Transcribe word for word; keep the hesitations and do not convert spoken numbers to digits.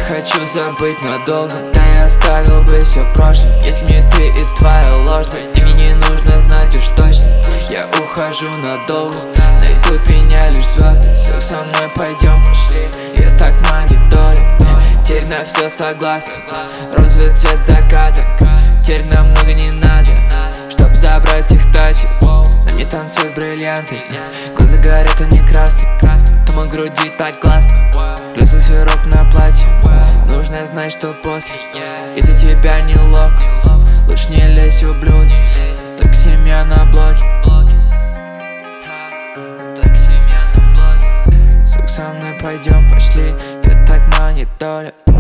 хочу забыть надолго, да я оставил бы все в прошлом. Если не ты и твоя ложь, и мне не нужно знать уж точно. Я ухожу надолго, найдут меня лишь звезды. Все со мной, пойдем, пошли. Я так манит доля, теперь на все согласен. Розовый цвет заката, теперь нам много не надо, чтоб забрать их тачи. На мне танцуют бриллианты, глаза горят, они красные. Туман груди так классно, плюс сироп на платье. Нужно знать, что после, если тебя неловко, лучше не лезь, ублюдок, только семья на блоке. Так семья на блоке. Звук со мной, пойдем, пошли. Я так манит доля.